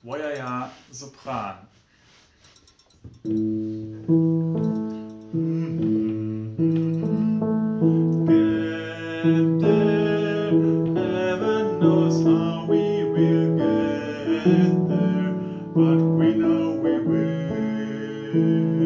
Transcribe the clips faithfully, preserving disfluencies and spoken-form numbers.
Wojaja, Sopran. Get there, heaven knows how we will get there, but we know we will.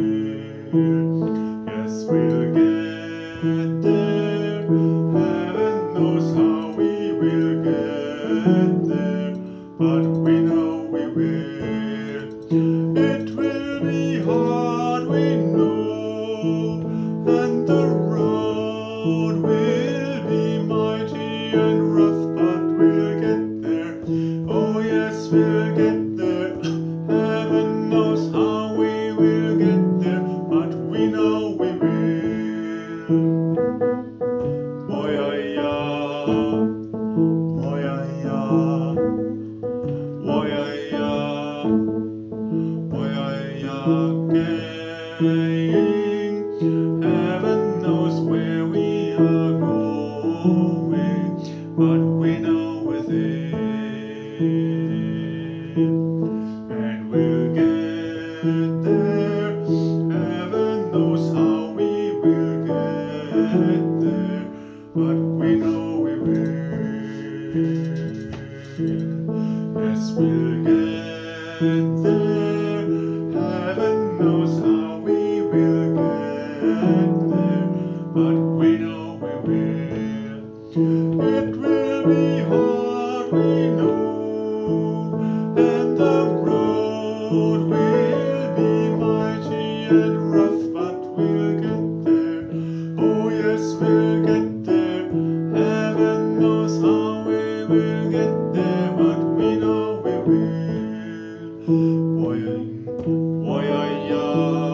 Yes, we'll get there, heaven knows how we will get there, but we know we will. It will be hard, we know, and the road will be mighty and rough, but we'll get there. Oh yes, we'll get there. Heaven knows how we will get there, but we know we will. Oh yeah, yeah. Oh yeah, yeah. Oh yeah, yeah. Oh yeah, yeah. Going. Heaven knows where we are going, but we know within. And we'll get there. Heaven knows how we will get there, but we know we will. Yes, we'll get there. Heaven knows how we will get there, but we know we will. It will be hard, we know, and the road will be mighty and rough, but we'll get there. Oh yes, we'll get there. Heaven knows how we will get there, but we know we will. Oh yeah, oh yeah, yeah.